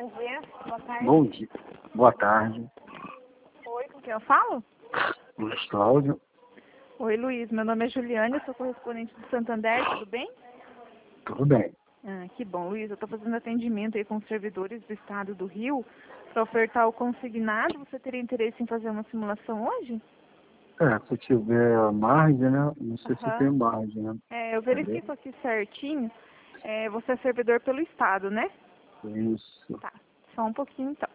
dia, boa tarde. Bom dia, boa tarde. Oi, com quem eu falo? Luiz Cláudio. Oi, Luiz, meu nome é Juliane, eu sou correspondente do Santander, tudo bem? Tudo bem. Ah, que bom, Luiz, eu estou fazendo atendimento aí com os servidores do estado do Rio para ofertar o consignado. Você teria interesse em fazer uma simulação hoje? Se tiver margem, né? Não sei se tem Aham. margem, né? Eu verifico aqui certinho. Você é servidor pelo estado, né? Isso. Tá, só um pouquinho então.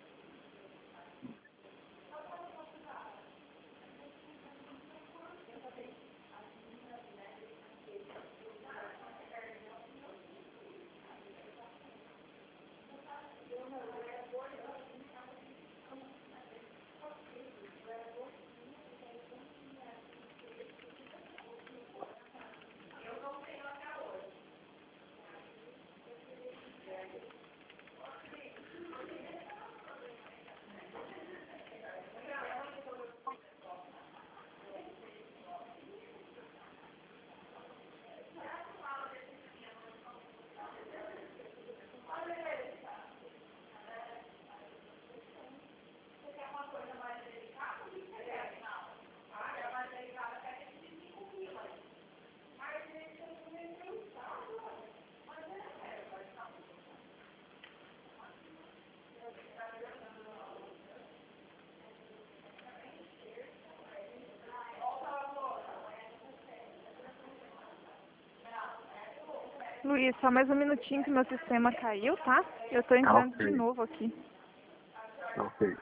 Luiz, só mais um minutinho que meu sistema caiu, tá? Eu estou entrando de Ok. novo aqui. Ok.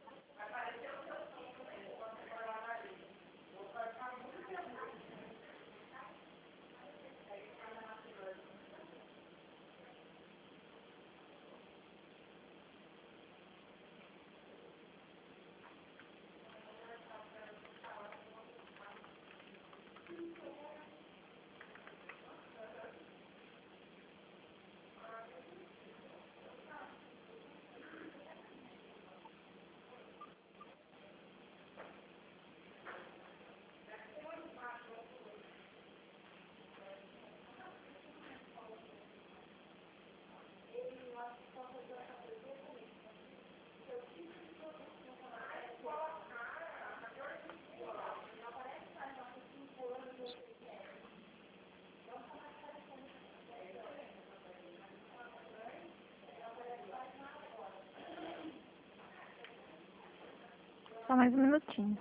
Só mais um minutinho.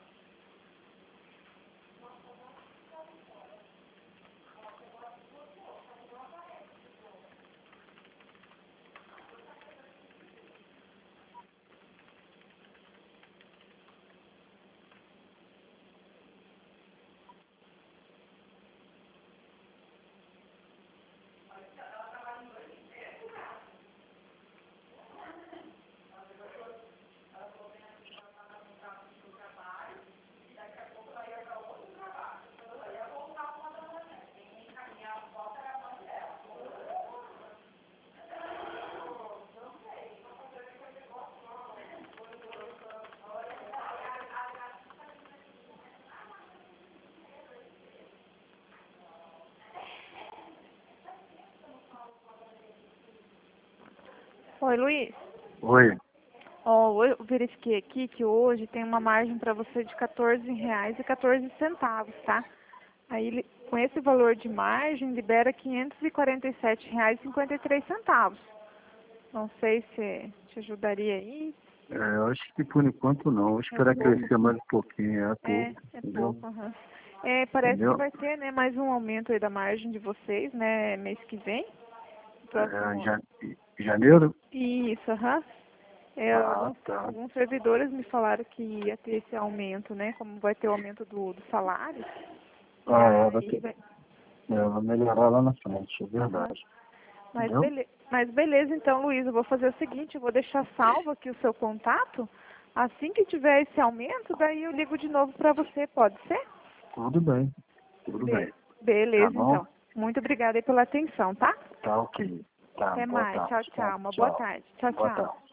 Oi, Luiz. Oi. Eu verifiquei aqui que hoje tem uma margem para você de R$14,14, tá? Aí, com esse valor de margem, libera R$547,53. Não sei se te ajudaria aí. Eu acho que por enquanto não. Vou esperar pouco. crescer mais um pouquinho. É pouco. É Entendeu? pouco, aham. Parece que Entendeu? vai ter, né, mais um aumento aí da margem de vocês, né, mês que vem. Próximo. Janeiro? Isso, aham. Ah, tá. Alguns servidores me falaram que ia ter esse aumento, né? Como vai ter o aumento do salário. E Vai aí ter. Vai melhorar lá na frente, é aham. verdade. Mas, Entendeu? mas beleza, então, Luiz, eu vou fazer o seguinte, eu vou deixar salvo aqui o seu contato. Assim que tiver esse aumento, daí eu ligo de novo para você, pode ser? Tudo bem. Tudo bem. Tá Beleza, bom? então. Muito obrigada aí pela atenção, tá? Tá ok. Tá, Até boa mais. Tchau, tarde. Tá? tchau. Uma boa Tchau. tarde. Tchau, Boa tchau. tarde.